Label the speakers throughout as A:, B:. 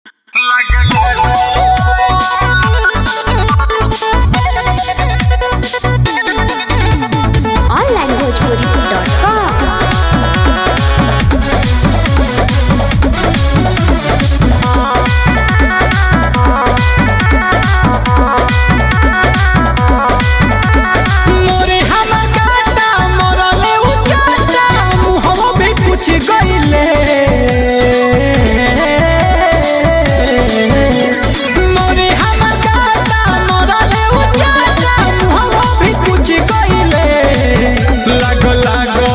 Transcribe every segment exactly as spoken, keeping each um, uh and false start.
A: Online Bhojpuri dot com.
B: मोरे हम गाता मोरले उचाता मुहवा भी कुछ गइले। मोरे हम गाता मोरले उचाता मुहवा भी कुछ गइले। लागो लागो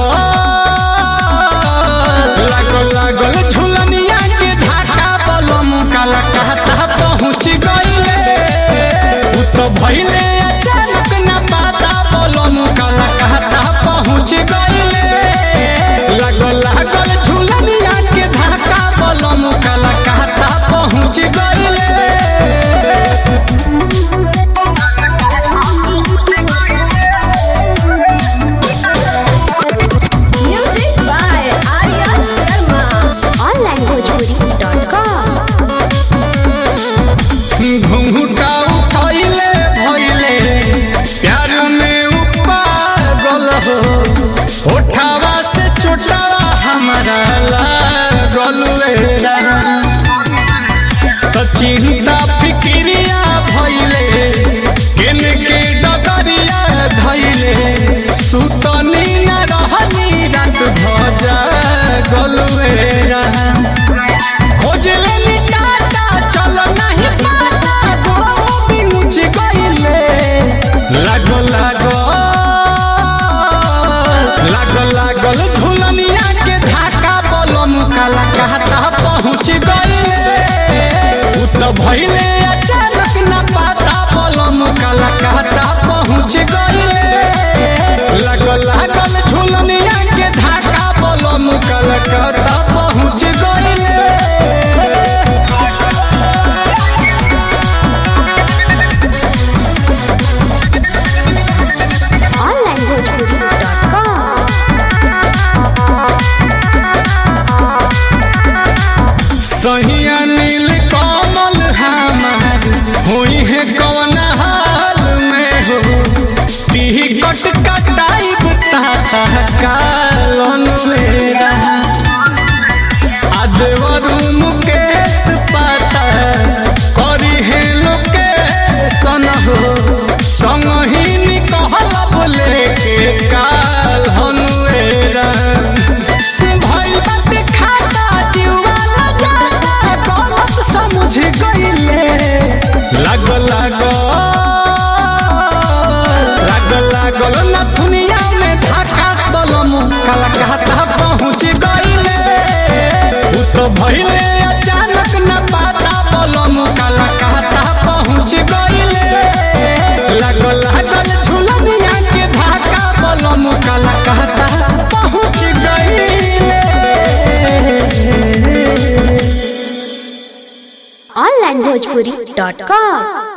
B: लागो लागो झुलनिया के धाका बलम काला कहता पहुँच गइले। उ तो भइले अचानक ना पता बोलम काला कहता पहुँच गइले। लागो लागो झुलनिया के धाका बलम काला कहता पहुँच गइले।
A: Music by Arya Sharma. Online Bhojpuri dot com.
B: घुंघटा उठैले भइले प्यार में उपागल हो। उठावा से चोटावा हमारा लागल वेरा। तो चिंता फिक्रिया भइले केने के डगरिया धइले। सुतनी न रहनी रात भजा गलवेरा। खोजले लिटाटा चल नहीं पाता गोड़ो भी मुझ गइले। लागो लागो लागो लागल झुलनिया के धाका बलम काला कहता पहुँच गइले। उ तो भइले अचानक ना पता बलम काला कहता पहुँच गइले। लागो लागल झुलनिया के धाका बलम काला कहता पहुँच गइले।
A: Online Bhojpuri dot com.
B: सहिया नील कमल हमार होई है कौन हाल में हो। टिकट कटाई बुता कालन मेरा। आदेवरू मुकेश पाता करी है लोकेशन हो। संगही निकहल बोले के काल हनुएरा। भइल बाटे खाता जीवा लगाता गलत समझ गइले। लागो लागो लागो लागो नथुनिया में धाका बलम काला कहता पहुँच गइले। उ तो भइले अचानक न पता बलम काला कहता पहुँच गइले। लागो लागल झुलनिया के धाका बलम काला कहता पहुँच गइले।
A: Online Bhojpuri dot com.